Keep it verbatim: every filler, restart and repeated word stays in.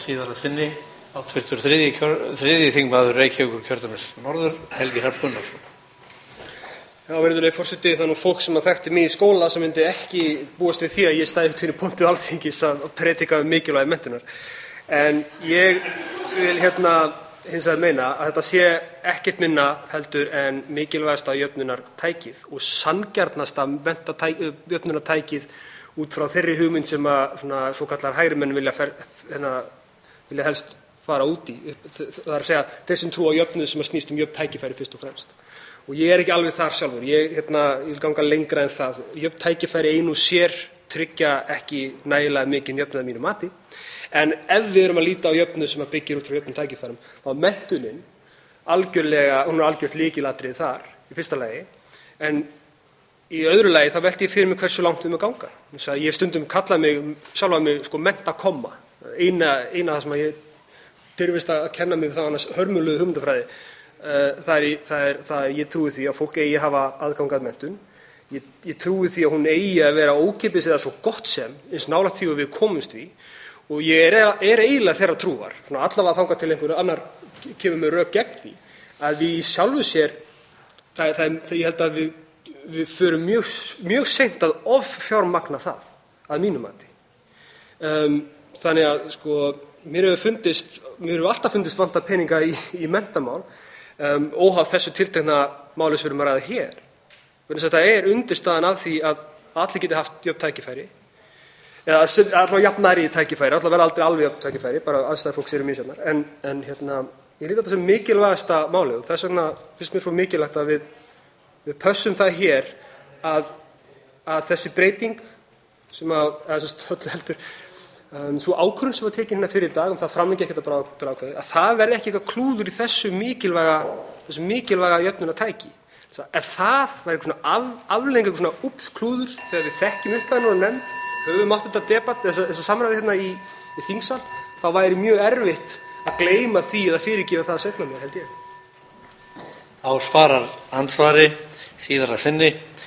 síðara sinni háttvirtur þriðji, kjör, þriðji þingmaður Reykjavíkurkjördæmis norður, Helgi Hrafn Gunnarsson. Já, virðulegi forseti, það er nú fólk sem að þekkti mig í skóla sem myndi ekki búast við því að ég stæði upp til í pontu Alþingis að predika um mikilvægi menntunar. En ég vil hérna hins vegar meina að þetta sé ekkert minna heldur en mikilvægasta jöfnunartækið og sanngjarnasta jöfnunartækið út frá þeirri hugmynd sem að svona svokallar hægri menn vilja, fer, hérna, vilja helst fara út í. Það er að segja þeir sem trúa á jöfnuð sem að snýst um jöfn tækifæri fyrst og fremst. Og ég er ekki alveg þar sjálfur. Ég, hérna, ég vil ganga lengra en það. Jöfn tækifæri ein og sér tryggja ekki nægilega mikið jöfnuð að mínu mati. En ef við erum að líta á jöfnuð sem að byggir út frá jöfnum tækifærum, þá er menntunin algjörlega, hún er algjört lykilatriði þar í fyrsta lagi. En í öðru lagi þá velti ég fyrir mig hversu langt við erum að ganga. Þess að ég stundum kalla mig, sjálfa mig sko menntakomma. Eina, eina það sem að ég tyrfist að kenna mig við það annars hörmulegu hugmyndafræði. Það er, það er, það er, ég trúi því að fólk eigi að hafa aðgang að menntun. Ég, ég trúi því að hún eigi að vera ókeypis eða svo gott sem, eins nálægt því að við komumst því. Og ég er, er eiginlega þeirra trúar, allavega þangað til einhverju annar kemur með rök gegn því, að við í sjálfu sér, það, það, það, ég held að við, við förum mjög, mjög seint að offjármagna það, að mínu mati. Um, þannig að sko, mér hefur fundist, mér hefur alltaf fundist vanta peninga í, í menntamál, um, óháð þessu tiltekna máli sem við erum að ræða hér. Þannig að þetta er undirstaðan af því að allir geti haft jöfn tækifæri, eða allavega jafnari í tækifæri, allavega verða aldrei alveg jöfn tækifæri, bara aðstæður fólks eru misjafnar. En, en hérna, ég lít á þetta sem mikilvægasta málið og þess vegna finnst mér svo mikilvægt að við, við pössum það hér að, að þessi breyting sem að, eða þess að heldur, um, svo ákvörðun sem var tekin hérna fyrir í dag, um það framlengi ekkert að bara ákveði, að það verði ekki eitthvað klúður í þessu mikilvæga, þessu mikilvæga jöfnunartæki. Ef það væri eitthvað svona af, aflengi eitthvað svona ups klúður þegar við þekkjum upp það nú nefnd, höfum átt þetta debatt, þess að samræði hérna í, í þingsal, þá væri mjög erfitt að gleyma því eða fyrirgefa það seinna mér, held ég. Á svarar andsvari síðara sinni